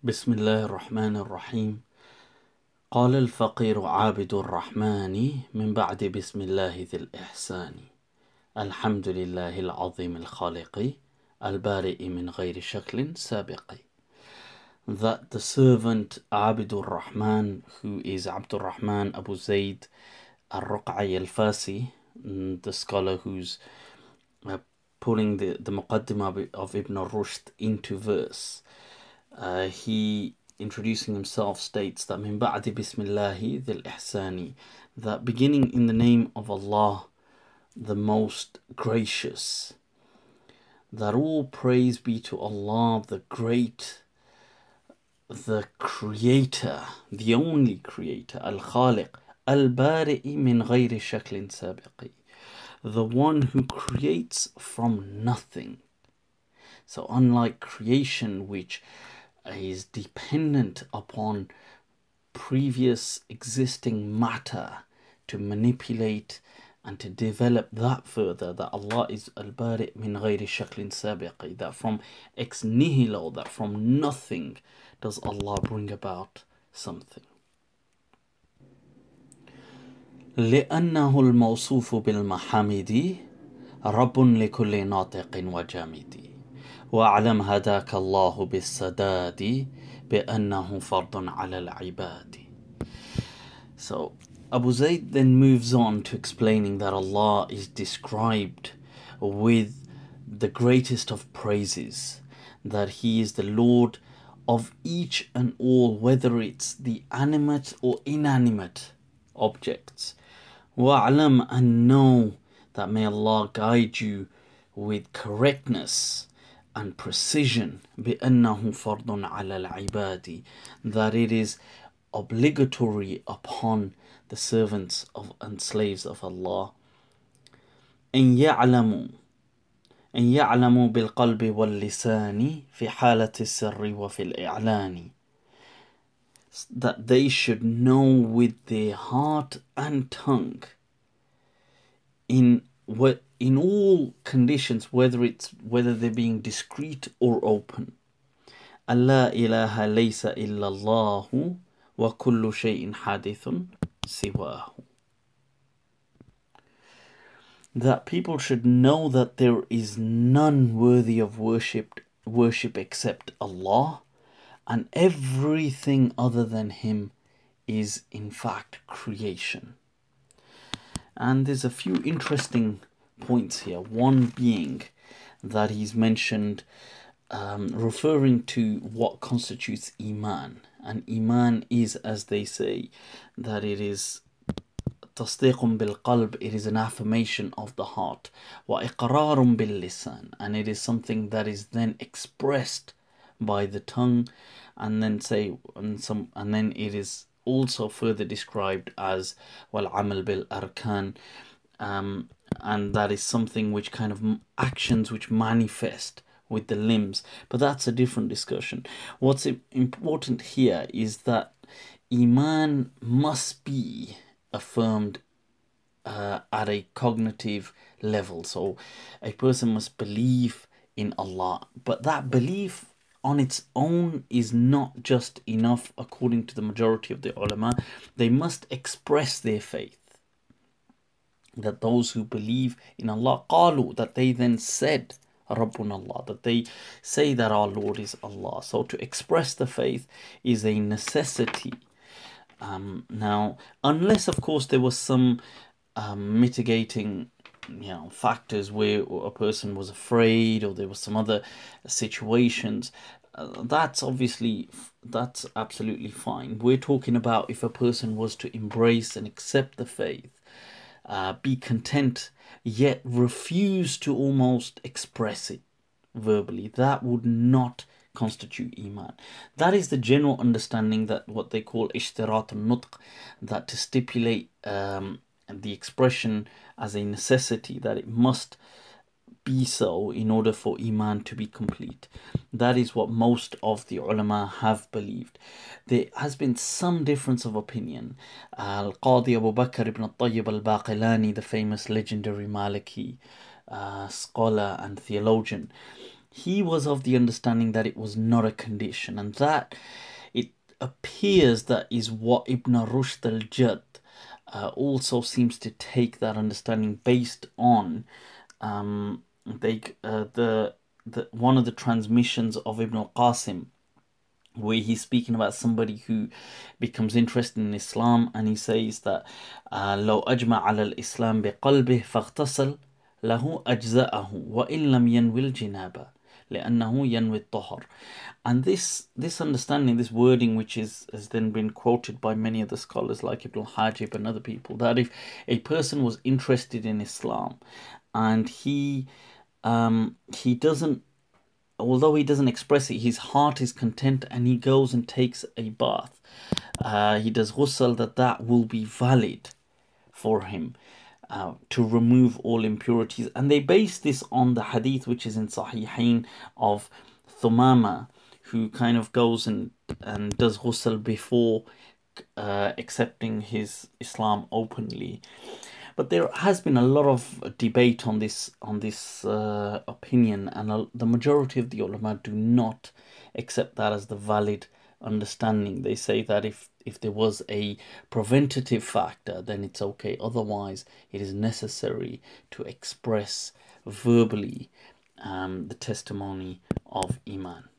بسم الله الرحمن الرحيم. قال الفقير عابد الرحمن من بعد بسم الله ذي الإحسان. الحمد لله العظيم الخالق البارئ من غير شكل سابق. That the servant Abidur Rahman, who is Abdul Rahman Abu Zayd al-Ruq'i al-Fasi, the scholar who's pulling the Muqaddimah of Ibn al-Rushd into verse, he introducing himself states that min ba'di bismillahi dhil ihsani, that beginning in the name of Allah, the most gracious, that all praise be to Allah, the great, the creator, the only creator, al-khaliq, al-bari'i min ghayri shaklin sabiqi, the one who creates from nothing. So unlike creation, which is dependent upon previous existing matter to manipulate and to develop that further, that Allah is al-bari' min ghayri shaklin sabiqi, that from ex nihilo, that from nothing does Allah bring about something. لأنه الموصوف بالمحامد رب لكل ناطق وجامد وأعلم هداك الله بالسداد بأنه فرض على العباد. So Abu Zayd then moves on to explaining that Allah is described with the greatest of praises, that He is the Lord of each and all, whether it's the animate or inanimate objects. وَأَعْلَمْ, and know that may Allah guide you with correctness and precision, بِأَنَّهُ فَرْضٌ عَلَى الْعِبَادِ, that it is obligatory upon the servants of and slaves of Allah. أن يعلموا بالقلب واللسان في حالة السر وفي الإعلان, that they should know with their heart and tongue in all conditions, whether they're being discreet or open. Allah ilaha laysa illallahu wa kullu shay'in hadithun siwahu. That people should know that there is none worthy of worship except Allah, and everything other than Him is in fact creation. And there's a few interesting points here. One being that he's mentioned referring to what constitutes Iman. And Iman is, as they say, that it is تصديق بالقلب, it is an affirmation of the heart, وإقرار باللسان, and it is something that is then expressed by the tongue, and then it is also further described as والعمل بالأركان, and that is something which kind of actions which manifest with the limbs, but that's a different discussion. What's important here is that Iman must be affirmed at a cognitive level. So a person must believe in Allah, but that belief on its own is not just enough according to the majority of the ulama. They must express their faith, that those who believe in Allah, qalu, that they then said Rabbun Allah, that they say that our Lord is Allah. So to express the faith is a necessity. Now, unless of course there was some mitigating factors where a person was afraid, or there was some other situations, that's absolutely fine. We're talking about if a person was to embrace and accept the faith, be content, yet refuse to almost express it verbally, that would not constitute Iman. That is the general understanding, that what they call ishtirat al-nutq, that to stipulate the expression as a necessity, that it must be so in order for Iman to be complete. That is what most of the ulama have believed. There has been some difference of opinion. Al-Qadi Abu Bakr ibn al-Tayyib al-Baqilani, the famous legendary Maliki scholar and theologian, he was of the understanding that it was not a condition, and that it appears that is what Ibn Rushd al-Jadd also seems to take that understanding based on the one of the transmissions of Ibn al-Qasim, where he's speaking about somebody who becomes interested in Islam, and he says that لو أجمع على الإسلام بقلبه فاغتسل له أجزاءه وإن لم ينوي الجنابة لأنه ينوي الطهر. And this understanding, this wording, which has then been quoted by many of the scholars like Ibn al-Hajib and other people, that if a person was interested in Islam and he doesn't, although he doesn't express it, his heart is content and he goes and takes a bath, he does ghusl, that will be valid for him to remove all impurities. And they base this on the hadith which is in Sahihain of Thumama, who kind of goes and does ghusl before accepting his Islam openly. But there has been a lot of debate on this opinion, and the majority of the ulama do not accept that as the valid understanding. They say that if there was a preventative factor, then it's okay. Otherwise, it is necessary to express verbally the testimony of Iman.